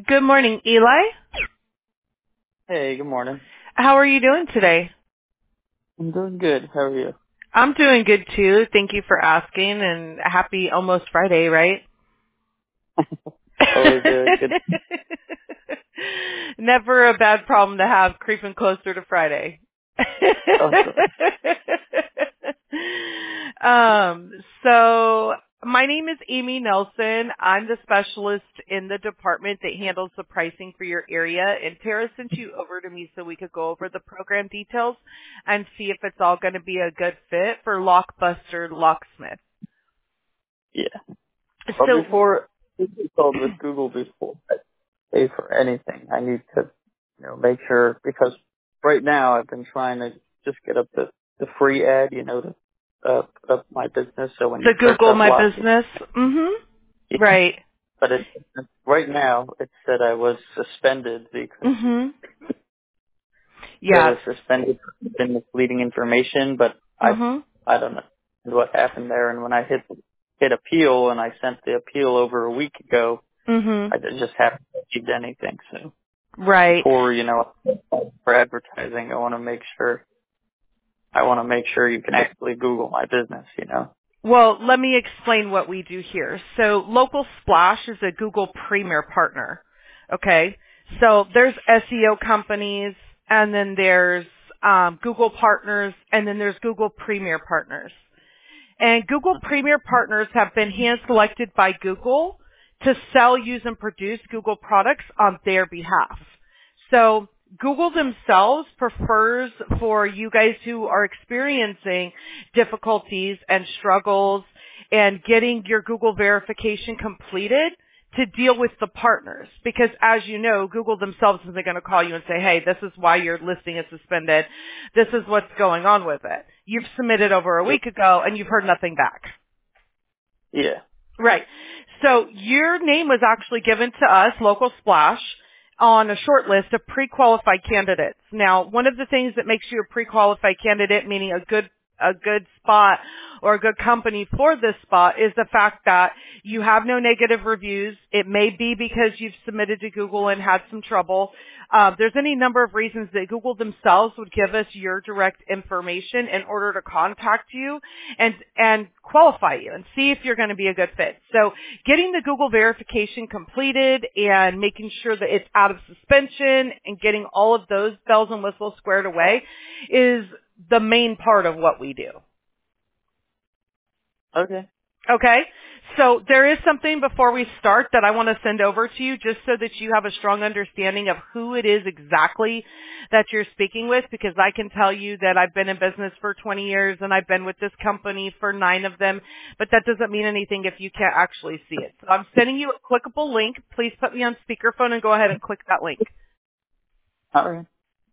Good morning, Eli. Hey, good morning. How are you doing today? I'm doing good. How are you? I'm doing good too. Thank you for asking, and happy almost Friday, right? Always good. Never a bad problem to have creeping closer to Friday. Awesome. So my name is Amy Nelson. I'm the specialist in the department that handles the pricing for your area, and Tara sent you over to me so we could go over the program details and see if it's all going to be a good fit for Lockbuster Locksmith. Yeah. But So, before you called with Google before I pay for anything, I need to, make sure because right now I've been trying to just get up the free ad, to put up my business. So when you to search Google up my lock, business. yeah. Right. But right now it said I was suspended because I Yes. was suspended for misleading information, but Mhm. I don't know what happened there. And when I hit appeal, and I sent the appeal over a week ago, Mhm. I just haven't received anything. So Right. before for advertising, I want to make sure you can actually Google my business. Well, let me explain what we do here. So Local Splash is a Google Premier partner. Okay? So there's SEO companies, and then there's Google partners, and then there's Google Premier partners. And Google Premier partners have been hand selected by Google to sell, use, and produce Google products on their behalf. So Google themselves prefers for you guys who are experiencing difficulties and struggles and getting your Google verification completed to deal with the partners. Because as you know, Google themselves isn't going to call you and say, hey, this is why your listing is suspended. This is what's going on with it. You've submitted over a week ago and you've heard nothing back. Yeah. Right. So your name was actually given to us, Local Splash, on a short list of pre-qualified candidates. Now, one of the things that makes you a pre-qualified candidate, meaning a good spot or a good company for this spot, is the fact that you have no negative reviews. It may be because you've submitted to Google and had some trouble. There's any number of reasons that Google themselves would give us your direct information in order to contact you and qualify you and see if you're going to be a good fit. So getting the Google verification completed and making sure that it's out of suspension and getting all of those bells and whistles squared away is the main part of what we do. Okay. Okay? So there is something before we start that I want to send over to you just so that you have a strong understanding of who it is exactly that you're speaking with, because I can tell you that I've been in business for 20 years and I've been with this company for 9 of them, but that doesn't mean anything if you can't actually see it. So I'm sending you a clickable link. Please put me on speakerphone and go ahead and click that link. All right.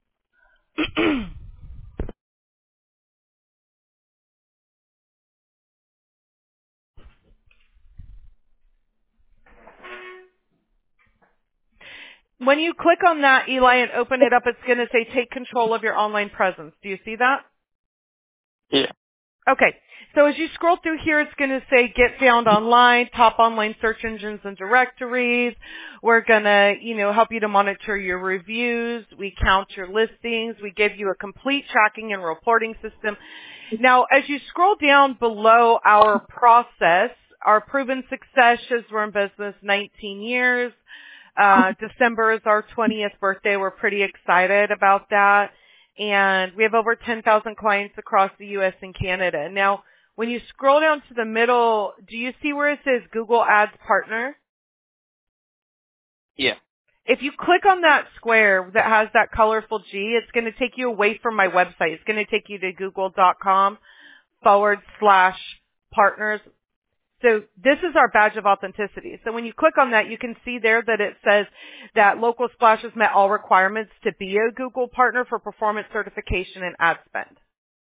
When you click on that, Eli, and open it up, it's going to say take control of your online presence. Do you see that? Yeah. Okay. So as you scroll through here, it's going to say get found online, top online search engines and directories. We're going to, help you to monitor your reviews. We count your listings. We give you a complete tracking and reporting system. Now, as you scroll down below our process, our proven success shows we're in business 19 years. December is our 20th birthday. We're pretty excited about that. And we have over 10,000 clients across the U.S. and Canada. Now, when you scroll down to the middle, do you see where it says Google Ads Partner? Yeah. If you click on that square that has that colorful G, it's going to take you away from my website. It's going to take you to google.com/partners. So this is our badge of authenticity. So when you click on that, you can see there that it says that Local Splash has met all requirements to be a Google partner for performance certification and ad spend.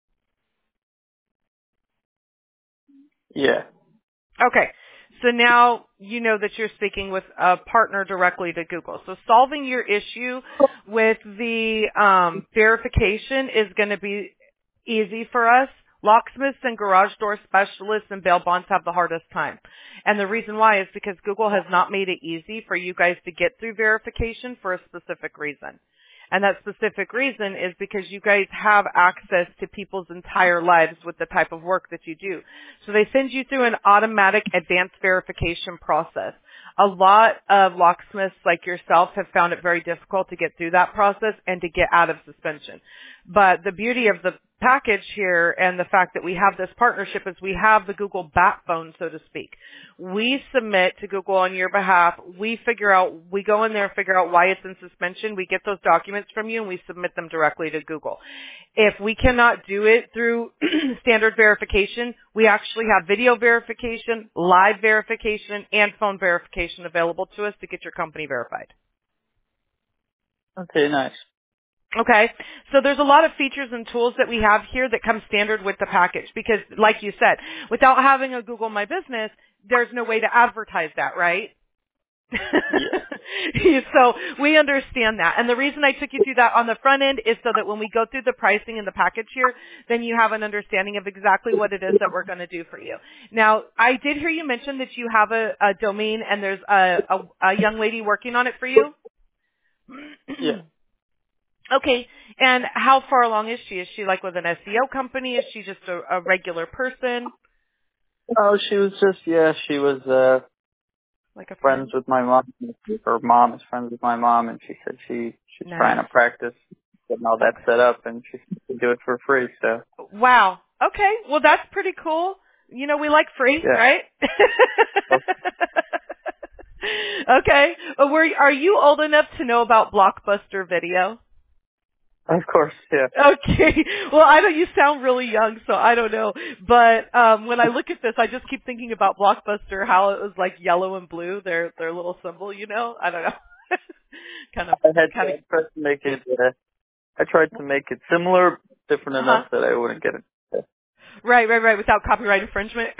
Yeah. Okay. So now you know that you're speaking with a partner directly to Google. So solving your issue with the verification is going to be easy for us. Locksmiths and garage door specialists and bail bonds have the hardest time. And the reason why is because Google has not made it easy for you guys to get through verification for a specific reason. And that specific reason is because you guys have access to people's entire lives with the type of work that you do. So they send you through an automatic advanced verification process. A lot of locksmiths like yourself have found it very difficult to get through that process and to get out of suspension. But the beauty of the package here and the fact that we have this partnership is we have the Google backbone, so to speak. We submit to Google on your behalf. We go in there and figure out why it's in suspension. We get those documents from you and we submit them directly to Google. If we cannot do it through standard verification, we actually have video verification, live verification, and phone verification available to us to get your company verified. Okay, nice. Okay, so there's a lot of features and tools that we have here that come standard with the package because, like you said, without having a Google My Business, there's no way to advertise that, right? Yeah. So we understand that. And the reason I took you through that on the front end is so that when we go through the pricing and the package here, then you have an understanding of exactly what it is that we're going to do for you. Now, I did hear you mention that you have a domain and there's a young lady working on it for you. Yeah. Okay, and how far along is she? Is she like with an SEO company? Is she just a regular person? Oh, she was Like a friends friend? with my mom. Her mom is friends with my mom, and she said she's Nice. trying to practice getting all that set up, and she can do it for free. So. Wow. Okay, well that's pretty cool. You know, we like free, Yeah. right? Okay. Are you old enough to know about Blockbuster Video? Of course, yeah. Okay. Well, you sound really young, so I don't know. But when I look at this, I just keep thinking about Blockbuster, how it was like yellow and blue, their little symbol, you know? I don't know. I tried to make it. I tried to make it similar, different enough that I wouldn't get it. Right, without copyright infringement.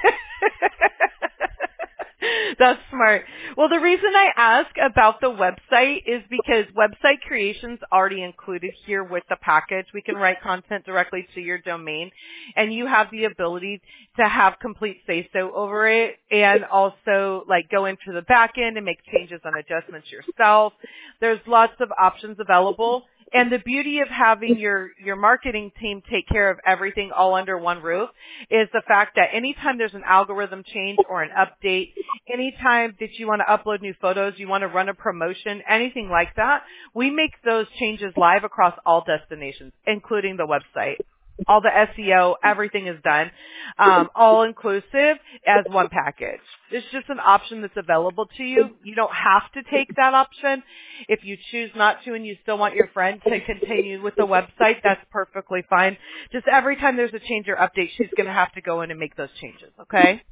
That's smart. Well, the reason I ask about the website is because website creation's already included here with the package. We can write content directly to your domain, and you have the ability to have complete say-so over it and also like go into the back end and make changes and adjustments yourself. There's lots of options available. And the beauty of having your marketing team take care of everything all under one roof is the fact that anytime there's an algorithm change or an update, anytime that you want to upload new photos, you want to run a promotion, anything like that, we make those changes live across all destinations, including the website. All the SEO, everything is done, all inclusive as one package. It's just an option that's available to you. You don't have to take that option. If you choose not to and you still want your friend to continue with the website, that's perfectly fine. Just every time there's a change or update, she's going to have to go in and make those changes, okay?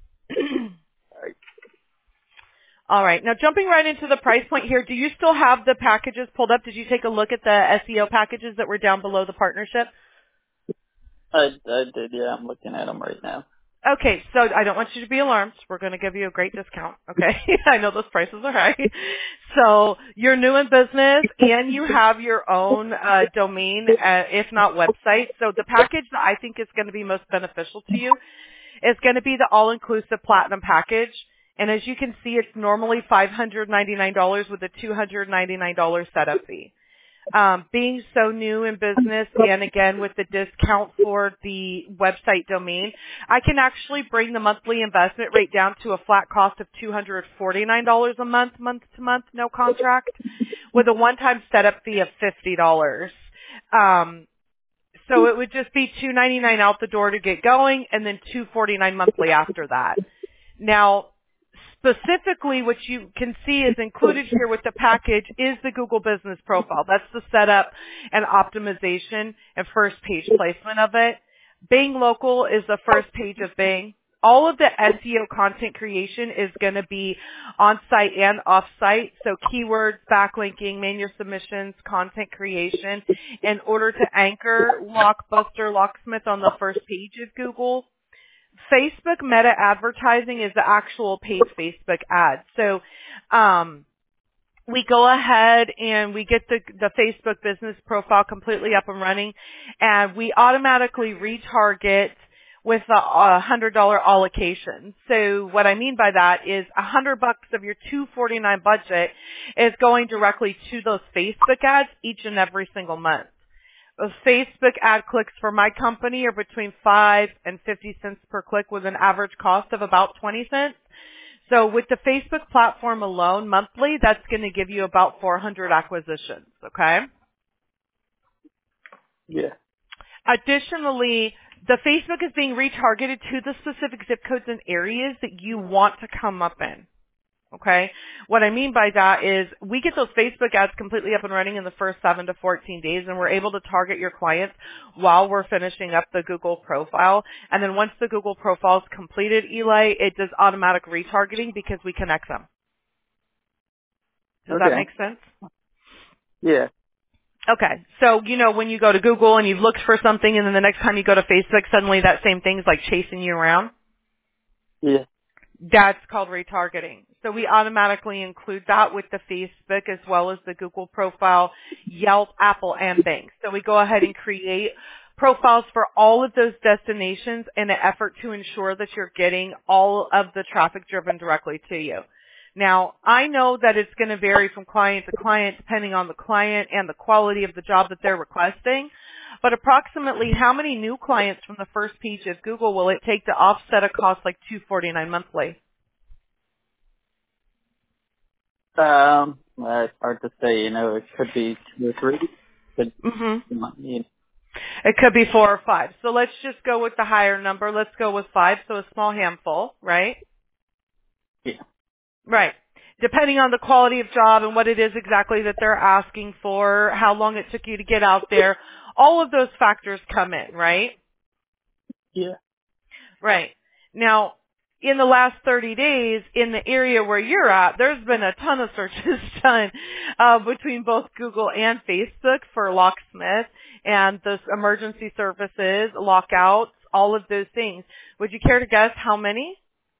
All right. Now, jumping right into the price point here, do you still have the packages pulled up? Did you take a look at the SEO packages that were down below the partnership? I did, yeah. I'm looking at them right now. Okay, so I don't want you to be alarmed. We're going to give you a great discount, okay? I know those prices are high. So you're new in business and you have your own domain, if not website. So the package that I think is going to be most beneficial to you is going to be the all-inclusive platinum package. And as you can see, it's normally $599 with a $299 setup fee. Being so new in business and again with the discount for the website domain, I can actually bring the monthly investment rate down to a flat cost of $249 a month to month, no contract, with a one-time setup fee of $50. So it would just be $299 out the door to get going and then $249 monthly after that. Now, specifically, what you can see is included here with the package is the Google Business Profile. That's the setup and optimization and first page placement of it. Bing Local is the first page of Bing. All of the SEO content creation is going to be on-site and off-site. So keywords, backlinking, manual submissions, content creation in order to anchor Blockbuster Locksmith on the first page of Google. Facebook meta advertising is the actual paid Facebook ad. So we go ahead and we get the Facebook business profile completely up and running, and we automatically retarget with a $100 allocation. So what I mean by that is $100 of your $249 budget is going directly to those Facebook ads each and every single month. Those Facebook ad clicks for my company are between 5 and 50 cents per click with an average cost of about 20 cents. So with the Facebook platform alone monthly, that's going to give you about 400 acquisitions, okay? Yeah. Additionally, the Facebook is being retargeted to the specific zip codes and areas that you want to come up in. Okay? What I mean by that is we get those Facebook ads completely up and running in the first 7 to 14 days, and we're able to target your clients while we're finishing up the Google profile. And then once the Google profile is completed, Eli, it does automatic retargeting because we connect them. Does that make sense? Yeah. Okay. So, when you go to Google and you've looked for something and then the next time you go to Facebook, suddenly that same thing's like chasing you around? Yeah. That's called retargeting. So we automatically include that with the Facebook as well as the Google profile, Yelp, Apple, and Bing. So we go ahead and create profiles for all of those destinations in an effort to ensure that you're getting all of the traffic driven directly to you. Now, I know that it's going to vary from client to client depending on the client and the quality of the job that they're requesting. But approximately how many new clients from the first page of Google will it take to offset a cost like $249 monthly? It's hard to say. It could be 2 or 3. It could be 4 or 5. So let's just go with the higher number. Let's go with 5, so a small handful, right? Yeah. Right. Depending on the quality of job and what it is exactly that they're asking for, how long it took you to get out there, all of those factors come in, right? Yeah. Right. Now, in the last 30 days, in the area where you're at, there's been a ton of searches done between both Google and Facebook for locksmith and those emergency services, lockouts, all of those things. Would you care to guess how many?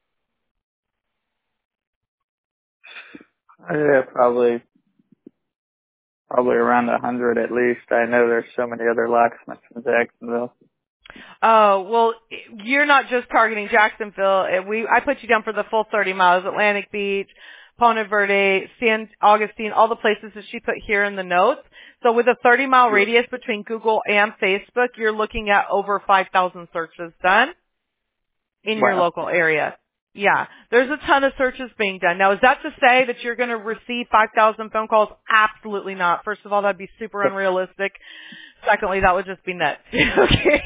Yeah, probably around 100 at least. I know there's so many other locksmiths in Jacksonville. Oh, well, you're not just targeting Jacksonville. I put you down for the full 30 miles, Atlantic Beach, Ponte Verde, San Augustine, all the places that she put here in the notes. So with a 30-mile radius between Google and Facebook, you're looking at over 5,000 searches done in your local area. Yeah, there's a ton of searches being done. Now, is that to say that you're going to receive 5,000 phone calls? Absolutely not. First of all, that'd be super unrealistic. Secondly, that would just be nuts. Okay.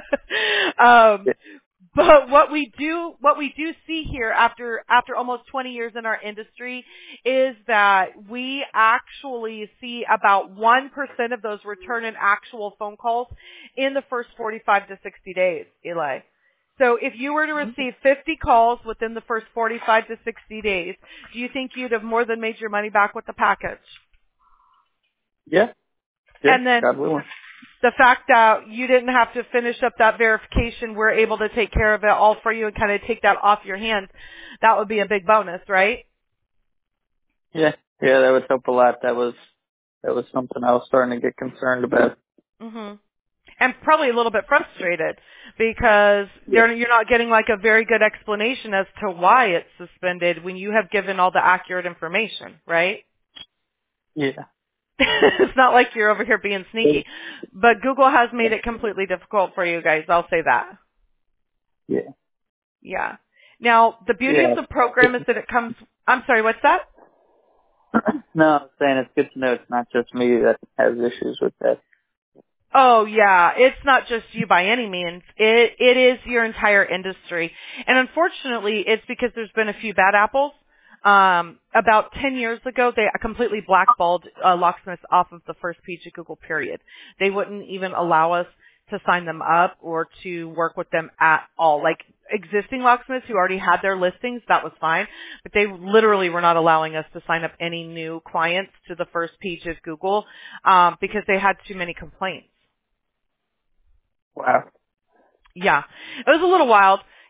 But what we do see here after almost 20 years in our industry is that we actually see about 1% of those return in actual phone calls in the first 45 to 60 days, Eli. So if you were to receive 50 calls within the first 45 to 60 days, do you think you'd have more than made your money back with the package? Yeah. And then the fact that you didn't have to finish up that verification, we're able to take care of it all for you and kind of take that off your hands. That would be a big bonus, right? Yeah. Yeah, that would help a lot. That was something I was starting to get concerned about. Mhm. And probably a little bit frustrated because you're not getting like a very good explanation as to why it's suspended when you have given all the accurate information, right? Yeah. It's not like you're over here being sneaky. But Google has made it completely difficult for you guys. I'll say that. Yeah. Yeah. Now, the beauty of the program is that it comes... I'm sorry, what's that? No, I'm saying it's good to know it's not just me that has issues with that. Oh, yeah. It's not just you by any means. It is your entire industry. And unfortunately, it's because there's been a few bad apples. About 10 years ago, they completely blackballed locksmiths off of the first page of Google, period. They wouldn't even allow us to sign them up or to work with them at all. Like existing locksmiths who already had their listings, that was fine. But they literally were not allowing us to sign up any new clients to the first page of Google because they had too many complaints. Wow. Yeah. It was a little wild.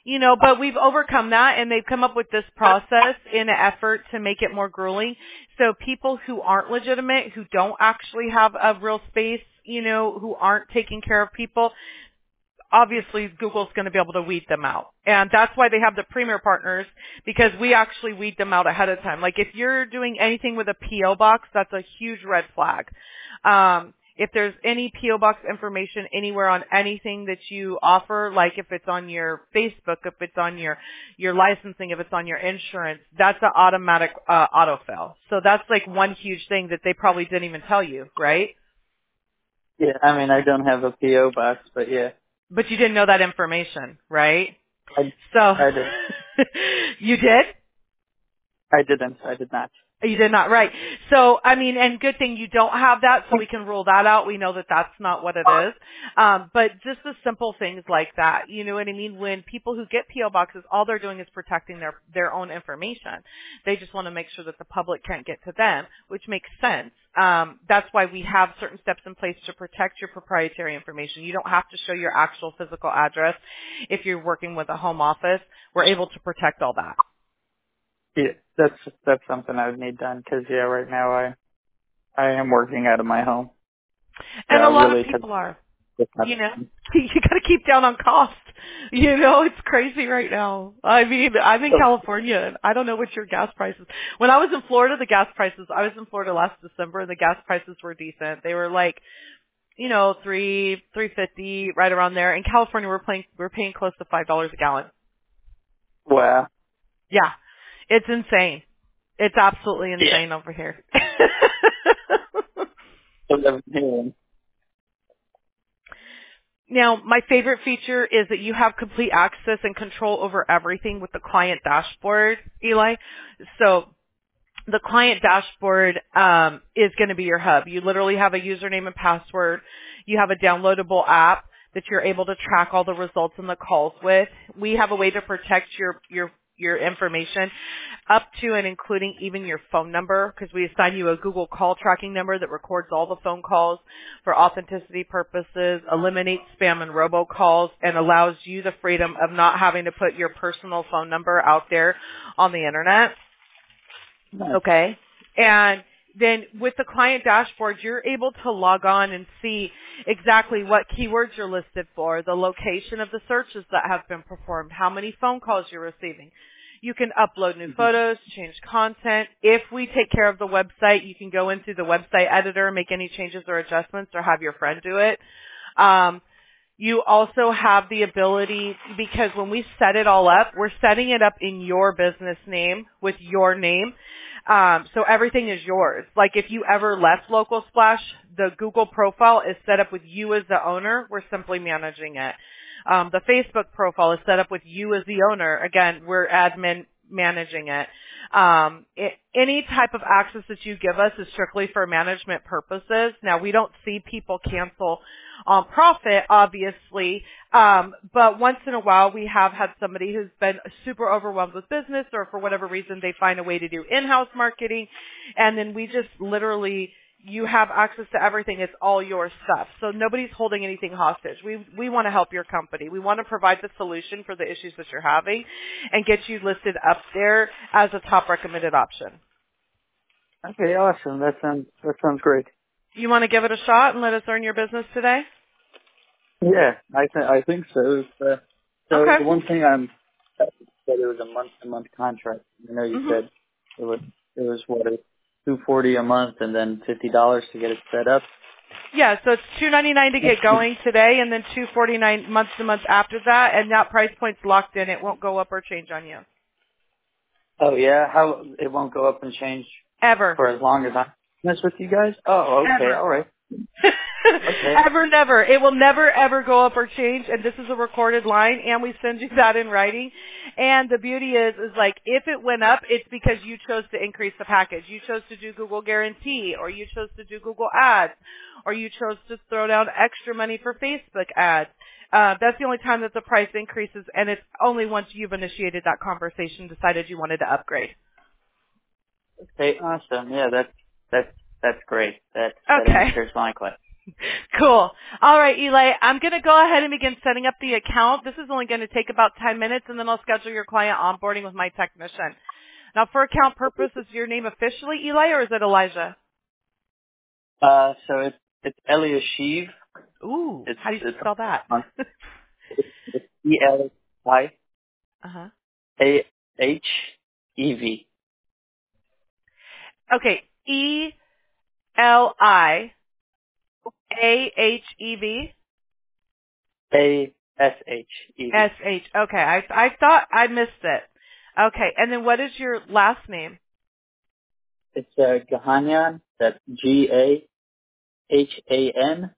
But we've overcome that, and they've come up with this process in an effort to make it more grueling. So people who aren't legitimate, who don't actually have a real space, who aren't taking care of people, obviously Google's going to be able to weed them out. And that's why they have the Premier partners, because we actually weed them out ahead of time. Like if you're doing anything with a P.O. box, that's a huge red flag. If there's any P.O. box information anywhere on anything that you offer, like if it's on your Facebook, if it's on your licensing, if it's on your insurance, that's an automatic autofill. So that's like one huge thing that they probably didn't even tell you, right? Yeah, I mean, I don't have a P.O. box, but yeah. But you didn't know that information, right? I did. You did? I didn't. I did not. You did not, right. So, I mean, and good thing you don't have that, so we can rule that out. We know that that's not what it is. But just the simple things like that, you know what I mean? When people who get P.O. boxes, all they're doing is protecting their own information. They just want to make sure that the public can't get to them, which makes sense. That's why we have certain steps in place to protect your proprietary information. You don't have to show your actual physical address if you're working with a home office. We're able to protect all that. Yeah, that's something I would need done because right now I am working out of my home. And a lot really of people are. You got to keep down on cost. It's crazy right now. I mean, I'm in California, and I don't know what your gas prices. When I was in Florida, I was in Florida last December, and the gas prices were decent. They were like, $3.50, right around there. In California, we're paying close to $5 a gallon. Wow. Yeah, it's insane. It's absolutely insane over here. Now, my favorite feature is that you have complete access and control over everything with the client dashboard, Eli. So the client dashboard is going to be your hub. You literally have a username and password. You have a downloadable app that you're able to track all the results and the calls with. We have a way to protect your information up to and including even your phone number, because we assign you a Google call tracking number that records all the phone calls for authenticity purposes, eliminates spam and robocalls, and allows you the freedom of not having to put your personal phone number out there on the internet. Nice. Okay. And then with the client dashboard, you're able to log on and see exactly what keywords you're listed for, the location of the searches that have been performed, how many phone calls you're receiving. You can upload new photos, change content. If we take care of the website, you can go into the website editor, make any changes or adjustments, or have your friend do it. You also have the ability, because when we set it all up, we're setting it up in your business name with your name. So everything is yours. Like if you ever left Local Splash, the Google profile is set up with you as the owner. We're simply managing it. The Facebook profile is set up with you as the owner. Again, we're admin managing it. Any type of access that you give us is strictly for management purposes. Now, we don't see people cancel on profit, obviously, but once in a while we have had somebody who's been super overwhelmed with business, or for whatever reason they find a way to do in-house marketing, and then we just literally, you have access to everything. It's all your stuff. So nobody's holding anything hostage. We want to help your company. We want to provide the solution for the issues that you're having and get you listed up there as a top recommended option. Okay, awesome. That sounds great. You want to give it a shot and let us earn your business today? Yeah, I think so. So okay. The one thing said it was a month-to-month contract. You said it was what, $240 a month and then $50 to get it set up. Yeah, so it's $299 to get going today, and then $249 month to month after that, and that price point's locked in. It won't go up or change on you. Oh yeah, how it won't go up and change ever for as long as I mess with you guys? Oh, okay, ever. all right. Okay. Ever, never. It will never, ever go up or change, and this is a recorded line, and we send you that in writing. And the beauty is like, if it went up, it's because you chose to increase the package. You chose to do Google Guarantee, or you chose to do Google Ads, or you chose to throw down extra money for Facebook ads. That's the only time that the price increases, and it's only once you've initiated that conversation, decided you wanted to upgrade. Okay, awesome. Yeah, that's great. That okay. answers my question. Cool. All right, Eli, I'm going to go ahead and begin setting up the account. This is only going to take about 10 minutes, and then I'll schedule your client onboarding with my technician. Now, for account purpose, is your name officially Eli, or is it Elijah? So it's Eliashiv. Ooh, It's how do you spell that? it's ELIAHEV. Uh-huh. Okay, ELIAHEV. ASHEV. SH. Okay, I thought I missed it. Okay, and then what is your last name? It's Gahanyan. That's GAHANIAN.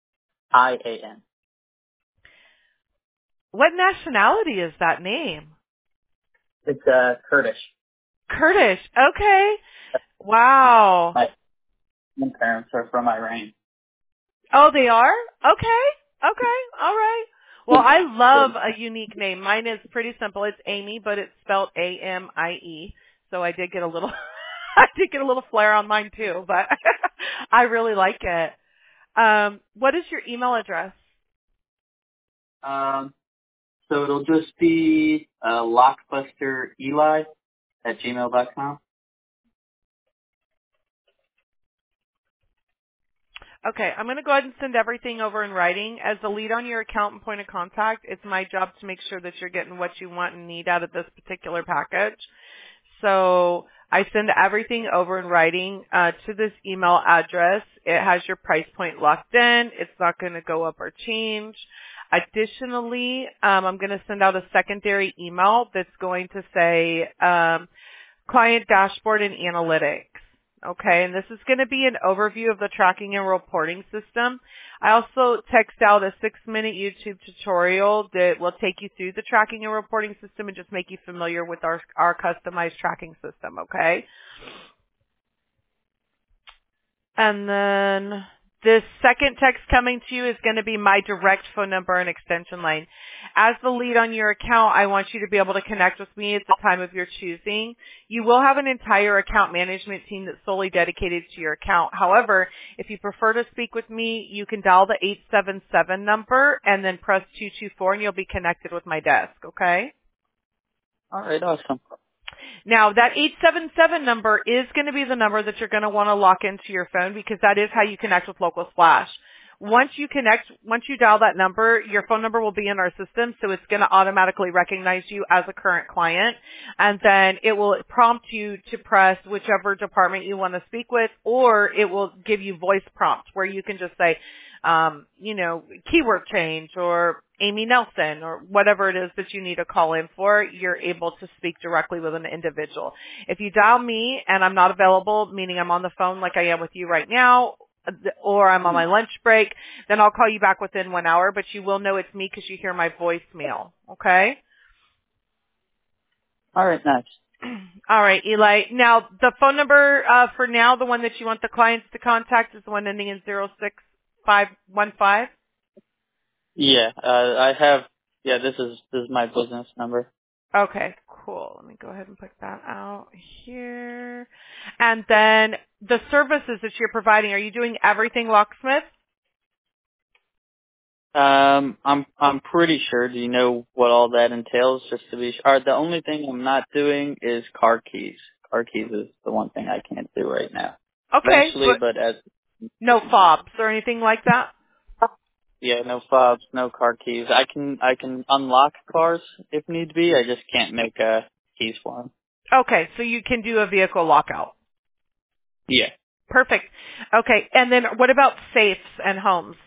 What nationality is that name? It's Kurdish. Kurdish. Okay. Wow. My parents are from Iran. Oh, they are? Okay. Okay. All right. Well, I love a unique name. Mine is pretty simple. It's Amy, but it's spelled AMIE. So I did get a little, I did get a little flair on mine too, but I really like it. What is your email address? So it'll just be lockbustereli@gmail.com. Okay, I'm going to go ahead and send everything over in writing. As the lead on your account and point of contact, it's my job to make sure that you're getting what you want and need out of this particular package. So I send everything over in writing to this email address. It has your price point locked in. It's not going to go up or change. Additionally, I'm going to send out a secondary email that's going to say client dashboard and analytics. Okay, and this is going to be an overview of the tracking and reporting system. I also text out a 6-minute YouTube tutorial that will take you through the tracking and reporting system and just make you familiar with our customized tracking system, okay? And then this second text coming to you is going to be my direct phone number and extension line. As the lead on your account, I want you to be able to connect with me at the time of your choosing. You will have an entire account management team that's solely dedicated to your account. However, if you prefer to speak with me, you can dial the 877 number and then press 224 and you'll be connected with my desk, okay? All right, awesome. Now, that 877 number is going to be the number that you're going to want to lock into your phone because that is how you connect with Local Splash. Once you dial that number, your phone number will be in our system, so it's going to automatically recognize you as a current client, and then it will prompt you to press whichever department you want to speak with, or it will give you voice prompts where you can just say, keyword change or Amy Nelson or whatever it is that you need to call in for, you're able to speak directly with an individual. If you dial me and I'm not available, meaning I'm on the phone like I am with you right now, or I'm on my lunch break, then I'll call you back within 1 hour, but you will know it's me because you hear my voicemail, okay? All right, nice. All right, Eli. Now, the phone number for now, the one that you want the clients to contact is the one ending in 06515? Yeah, I have. Yeah, this is my business number. Okay, cool. Let me go ahead and put that out here. And then the services that you're providing, are you doing everything locksmith? I'm pretty sure. Do you know what all that entails? Just to be sure. The only thing I'm not doing is car keys. Car keys is the one thing I can't do right now. Okay, Eventually, but as no fobs or anything like that? yeah, no fobs, no car keys. I can unlock cars if need be. I just can't make keys for them. Okay, so you can do a vehicle lockout. Yeah. Perfect. Okay, and then what about safes and homes?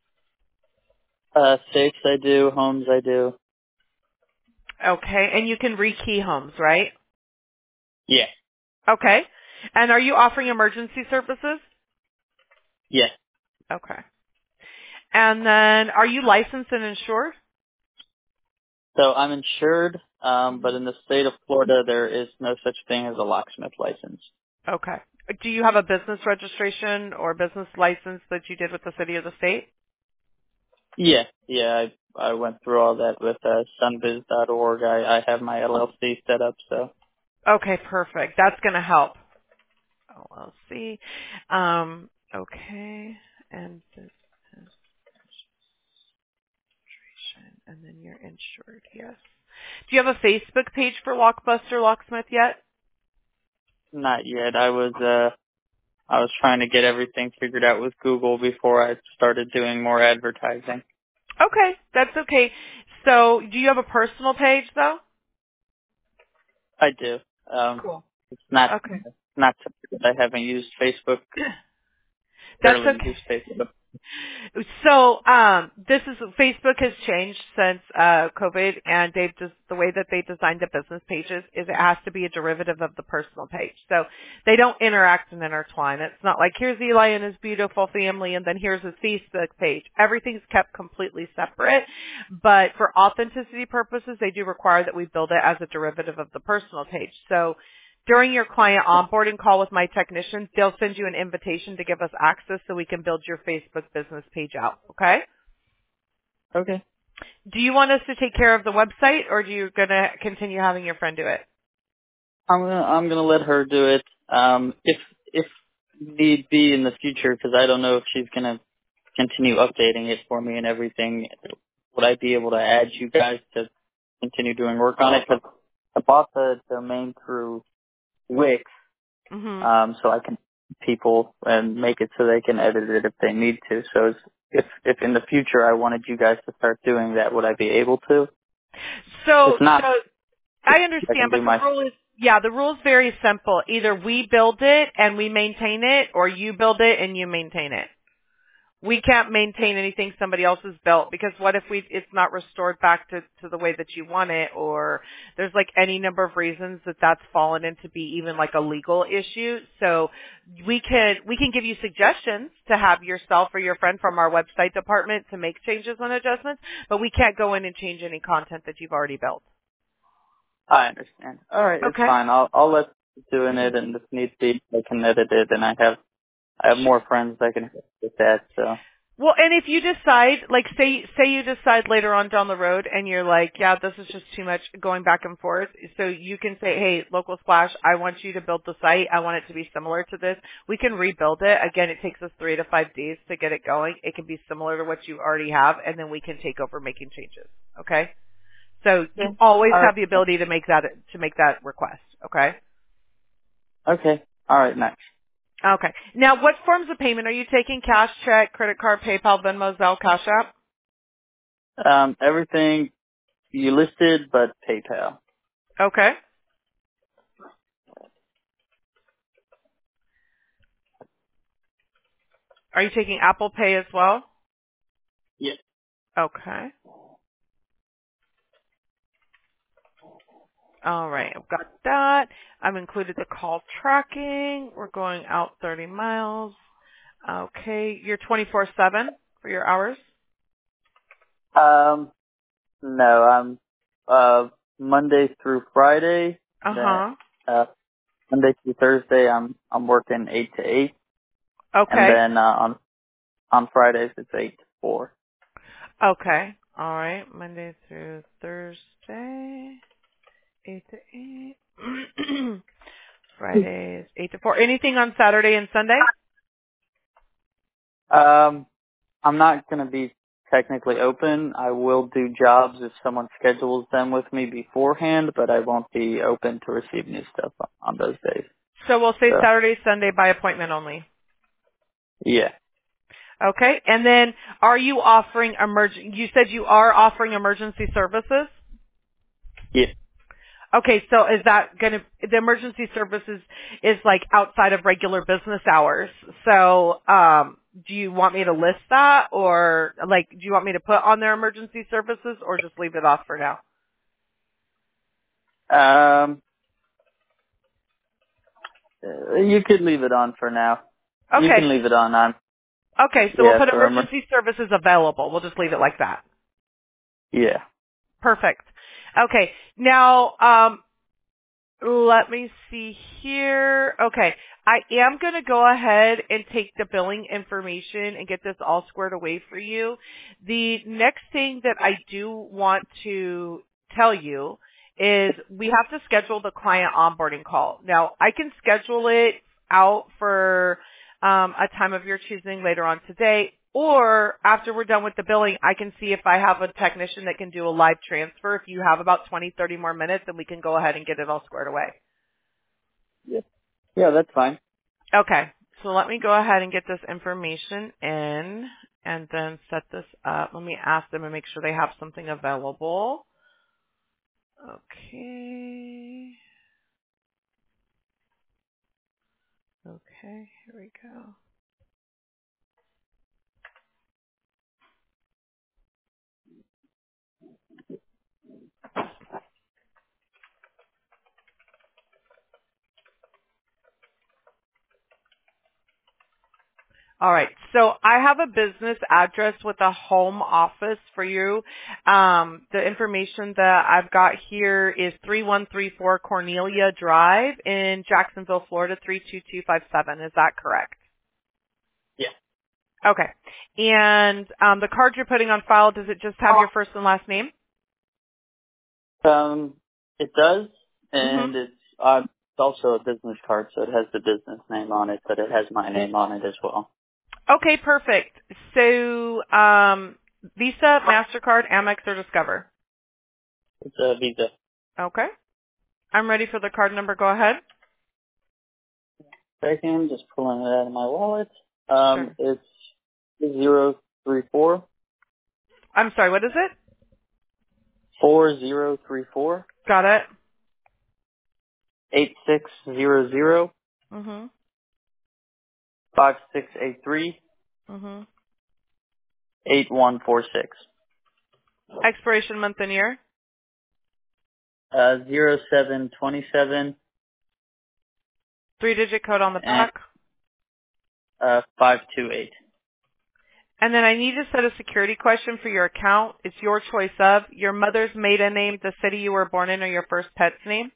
Safes I do, homes I do. Okay, and you can rekey homes, right? Yeah. Okay. And are you offering emergency services? Yeah. Okay. And then are you licensed and insured? So I'm insured, but in the state of Florida there is no such thing as a locksmith license. Okay. Do you have a business registration or business license that you did with the city or the state? Yeah. Yeah, I went through all that with sunbiz.org. I have my LLC set up, so. Okay, perfect. That's going to help. LLC. Okay. And And then you're insured, yes. Do you have a Facebook page for Lockbuster Locksmith yet? Not yet. I was trying to get everything figured out with Google before I started doing more advertising. Okay, that's okay. So, do you have a personal page though? I do. Cool. It's not Okay. something that I haven't used Facebook. That's Barely okay. use Facebook. So, this is Facebook has changed since COVID, and they've just the way that they designed the business pages is it has to be a derivative of the personal page. So they don't interact and intertwine. It's not like here's Eli and his beautiful family, and then here's his Facebook page. Everything's kept completely separate. But for authenticity purposes, they do require that we build it as a derivative of the personal page. So during your client onboarding call with my technicians, they'll send you an invitation to give us access so we can build your Facebook business page out, okay? Okay. Do you want us to take care of the website, or do you going to continue having your friend do it? I'm gonna let her do it. If need be in the future, because I don't know if she's gonna continue updating it for me and everything. Would I be able to add you guys to continue doing work on it? Because I bought the domain through Wix, Mm-hmm. so I can people and make it so they can edit it if they need to. So if in the future I wanted you guys to start doing that, would I be able to? So If not, I I can understand, but do the my. rule is, yeah, the rule is very simple. Either we build it and we maintain it, or you build it and you maintain it. We can't maintain anything somebody else has built, because what if it's not restored back to the way that you want it, or there's like any number of reasons that that's fallen into be even like a legal issue. So we can give you suggestions to have yourself or your friend from our website department to make changes and adjustments, but we can't go in and change any content that you've already built. I understand. All right, it's Okay. fine. I'll let you doing it, and if need be, I can edit it, and I have more friends that can help with that. So Well, and if you decide, like say you decide later on down the road and you're like, yeah, this is just too much going back and forth, so you can say, hey, Local Splash, I want you to build the site. I want it to be similar to this. We can rebuild it. Again, it takes us 3 to 5 days to get it going. It can be similar to what you already have, and then we can take over making changes. Okay? So you okay. always All have right. the ability to make that request. Okay? Okay. All right. Nice. Okay. Now, what forms of payment are you taking? Cash, check, credit card, PayPal, Venmo, Zelle, Cash App? Everything you listed, but PayPal. Okay. Are you taking Apple Pay as well? Yes. Okay. All right. I've got that. I've included the call tracking. We're going out 30 miles. Okay. You're 24/7 for your hours? No, I'm Monday through Friday. Then Uh-huh. Monday through Thursday, I'm working 8 to 8, and Okay. then on Fridays it's 8 to 4. Okay. All right. Monday through Thursday, 8 to 8. Fridays, 8 to 4. Anything on Saturday and Sunday? I'm not going to be technically open. I will do jobs if someone schedules them with me beforehand, but I won't be open to receive new stuff on those days. So we'll say So, Saturday, Sunday by appointment only. yeah. Okay. And then are you offering you said you are offering emergency services? Yeah. Okay, so is that going to, the emergency services is like outside of regular business hours. So, do you want me to list that, or like, do you want me to put on their emergency services, or just leave it off for now? You could leave it on for now. You Okay. can leave it on. Okay, so we'll Yeah, put emergency services available. We'll just leave it like that. yeah. Perfect. Okay. Now, let me see here. Okay. I am going to go ahead and take the billing information and get this all squared away for you. The next thing that I do want to tell you is we have to schedule the client onboarding call. Now, I can schedule it out for a time of your choosing later on today, Or after we're done with the billing, I can see if I have a technician that can do a live transfer. If you have about 20, 30 more minutes, then we can go ahead and get it all squared away. Yeah, that's fine. Okay. So let me go ahead and get this information in and then set this up. Let me ask them and make sure they have something available. Okay. Okay, here we go. All right. So I have a business address with a home office for you. The information that I've got here is 3134 Cornelia Drive in Jacksonville, Florida, 32257. Is that correct? Yeah. Okay. And the card you're putting on file, does it just have your first and last name? It does, Mm-hmm. and it's also a business card, so it has the business name on it, but it has my name on it as well. Okay, perfect. So Visa, MasterCard, Amex, or Discover? It's a Visa. Okay. I'm ready for the card number. Go ahead. Second, just pulling it out of my wallet. Sure. It's 034 I'm sorry, what is it? 4034 Got it. 8600 Mhm. 5683 Mhm. 8146. Expiration month and year. 0727 3-digit code on the and back. 528. And then I need to set a security question for your account. It's your choice of your mother's maiden name, the city you were born in, or your first pet's name,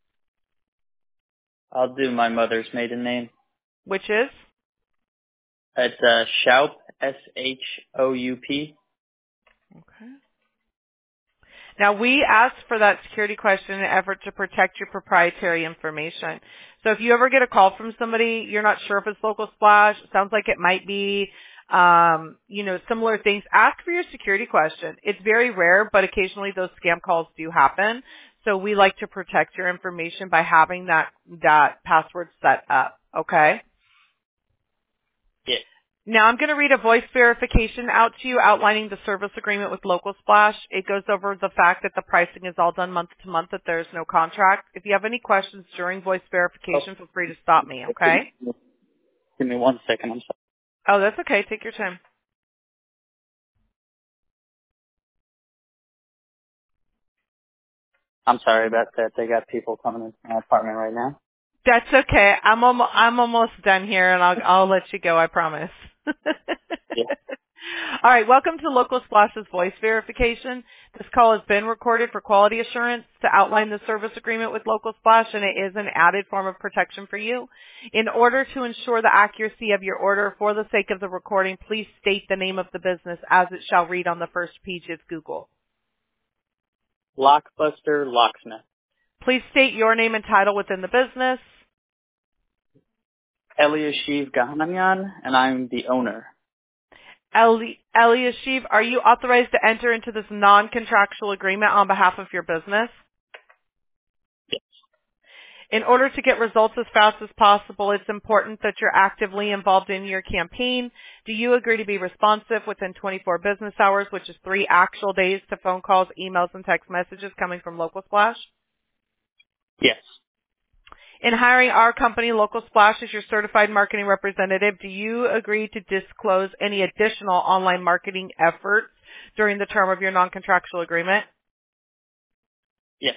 I'll do my mother's maiden name. which is? It's Shoup, SHOUP. Okay. Now, we asked for that security question in an effort to protect your proprietary information. So if you ever get a call from somebody, you're not sure if it's Local Splash, it sounds like it might be, similar things, ask for your security question. It's very rare, but occasionally those scam calls do happen. So we like to protect your information by having that password set up. Okay? Yeah. Now I'm going to read a voice verification out to you outlining the service agreement with Local Splash. It goes over the fact that the pricing is all done month to month, that there's no contract. If you have any questions during voice verification, feel free to stop me, okay? Give me 1 second. I'm sorry. Oh, that's okay. Take your time. I'm sorry about that. They got people coming into my apartment right now. That's okay. I'm almost done here, and I'll let you go. I promise. Yeah. All right. Welcome to Local Splash's voice verification. This call has been recorded for quality assurance to outline the service agreement with Local Splash, and it is an added form of protection for you. In order to ensure the accuracy of your order, for the sake of the recording, please state the name of the business as it shall read on the first page of Google. Lockbuster Locksmith. Please state your name and title within the business. Eliashiv Gahanyan, and I'm the owner. Eliashiv, are you authorized to enter into this non-contractual agreement on behalf of your business? Yes. In order to get results as fast as possible, it's important that you're actively involved in your campaign. Do you agree to be responsive within 24 business hours, which is 3 actual days, to phone calls, emails, and text messages coming from Local Splash? Yes. In hiring our company, Local Splash, as your certified marketing representative, do you agree to disclose any additional online marketing efforts during the term of your non-contractual agreement? Yes.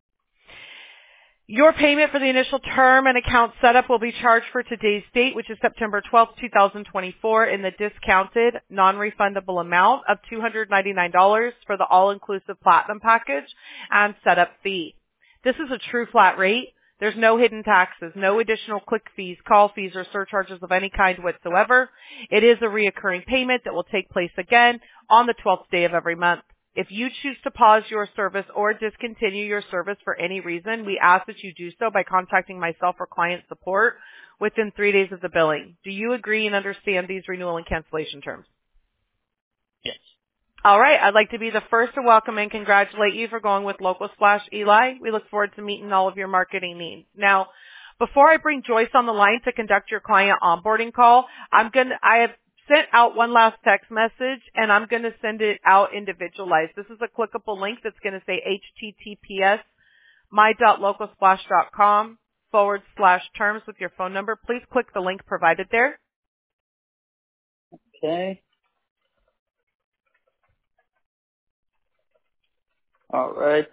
Your payment for the initial term and account setup will be charged for today's date, which is September 12th, 2024, in the discounted, non-refundable amount of $299 for the all-inclusive Platinum package and setup fee. This is a true flat rate. There's no hidden taxes, no additional click fees, call fees, or surcharges of any kind whatsoever. It is a reoccurring payment that will take place again on the 12th day of every month. If you choose to pause your service or discontinue your service for any reason, we ask that you do so by contacting myself or client support within 3 days of the billing. Do you agree and understand these renewal and cancellation terms? Yes. All right. I'd like to be the first to welcome and congratulate you for going with Local Splash, Eli. We look forward to meeting all of your marketing needs. Now, before I bring Joyce on the line to conduct your client onboarding call, I have sent out one last text message, and I'm going to send it out individualized. This is a clickable link that's going to say https my.localsplash.com/terms with your phone number. Please click the link provided there. Okay. All right.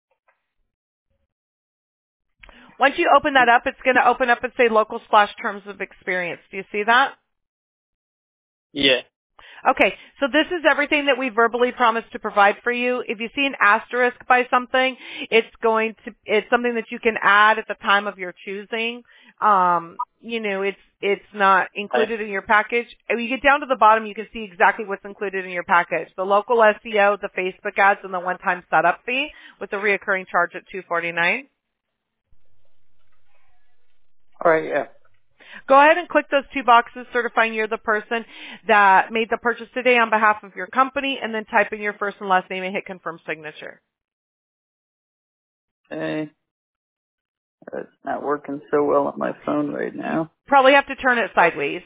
Once you open that up, it's going to open up and say Local Splash Terms of Experience. Do you see that? Yeah. Okay, so this is everything that we verbally promised to provide for you. If you see an asterisk by something, it's something that you can add at the time of your choosing. It's not included in your package. When you get down to the bottom, you can see exactly what's included in your package. The local SEO, the Facebook ads, and the one-time setup fee with the reoccurring charge at $249. All right. Yeah. Go ahead and click those two boxes certifying you're the person that made the purchase today on behalf of your company, and then type in your first and last name and hit confirm signature. Okay. It's not working so well on my phone right now. Probably have to turn it sideways.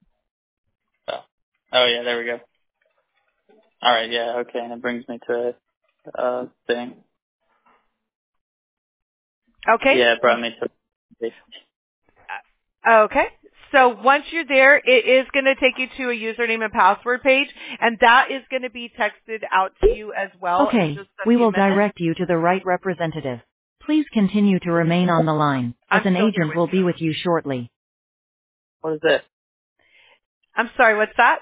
Oh yeah, there we go. All right. Yeah. Okay. And it brings me to a thing. Okay? Yeah, it brought me to. Okay. So once you're there, it is going to take you to a username and password page, and that is going to be texted out to you as well in Okay, just a we few will minutes. direct you to the right representative. Please continue to remain on the line, as I'm an still here agent with will you. be with you shortly. What is that? I'm sorry, what's that?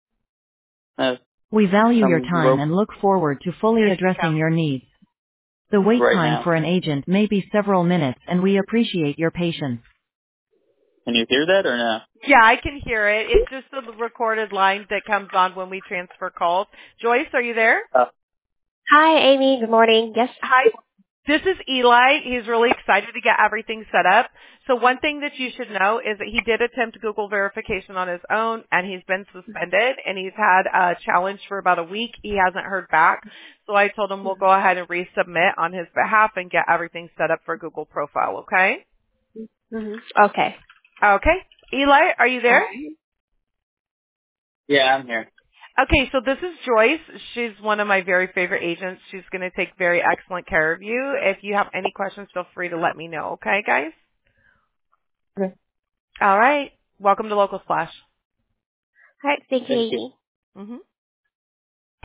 We value your Some time rope and look forward to fully addressing your needs. The wait right time now. for an agent may be several minutes, and we appreciate your patience. Can you hear that or no? Yeah, I can hear it. It's just the recorded line that comes on when we transfer calls. Joyce, are you there? Hi, Amy. Good morning. Yes. Hi. This is Eli. He's really excited to get everything set up. So one thing that you should know is that he did attempt Google verification on his own, and he's been suspended, and he's had a challenge for about a week. He hasn't heard back. So I told him we'll go ahead and resubmit on his behalf and get everything set up for Google profile, okay? Okay. Okay. Eli, are you there? Yeah, I'm here. Okay, so this is Joyce. She's one of my very favorite agents. She's going to take very excellent care of you. If you have any questions, feel free to let me know. Okay, guys? Okay. All right. Welcome to Local Splash. All right. Thank you, Thank you. Amy. Mm-hmm.